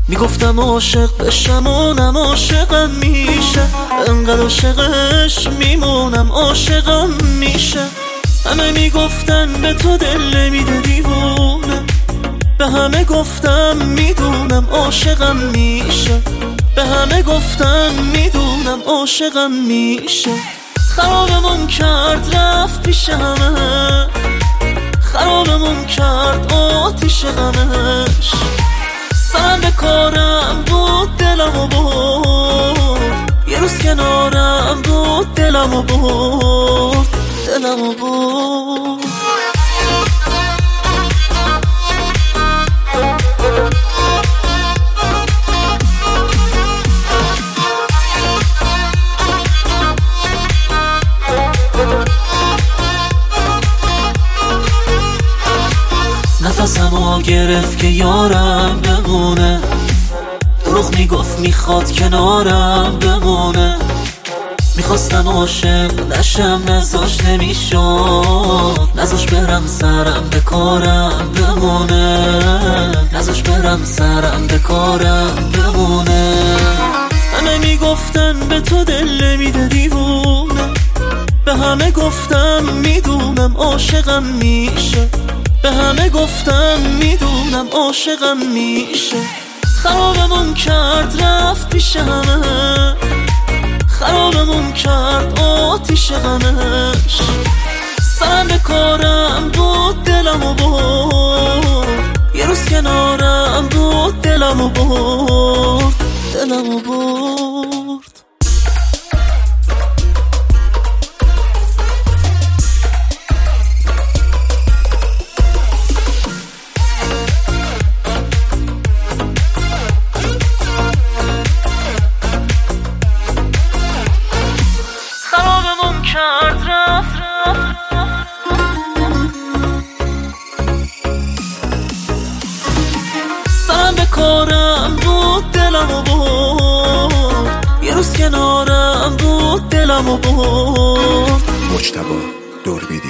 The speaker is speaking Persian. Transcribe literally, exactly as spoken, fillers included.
میگفتم عاشق بشم اونم عاشقم میشه، انقدر عاشقش میمونم عاشقم میشه. همه میگفتن به تو دل نمیده دیوونه، به همه گفتم میدونم عاشقم میشه، به همه گفتم میدونم عاشقم میشه. خرابمون کرد رفت پیش همه، خرابمون کرد آتیش غمش. سرم به کارم بود دلمو برد، یه روز کنارم بود دلمو برد، دلمو برد. نفسمو گرفت که یارم بمونه، دروغ میگفت میخواد کنارم بمونه. میخواستم عاشق نشم نزاش نمیشد، نزاش برم سرم به کارم بمونه، نزاش برم سرم به کارم بمونه. همه میگفتن به تو دل نمیده دیوونه، به همه گفتم میدونم عاشقم میشه، به همه گفتم میدونم عاشقم میشه. خرابمون کرد رفت پیش همه، خرابمون کرد آتیش غمش. سرم به کارم بود دلمو برد، یه روز کنارم بود دلمو برد، دلمو برد. کرد رفت سرم به کارم بود دلمو برد، یه روز کنارم بود دلمو برد. مجتبی دوربیدی.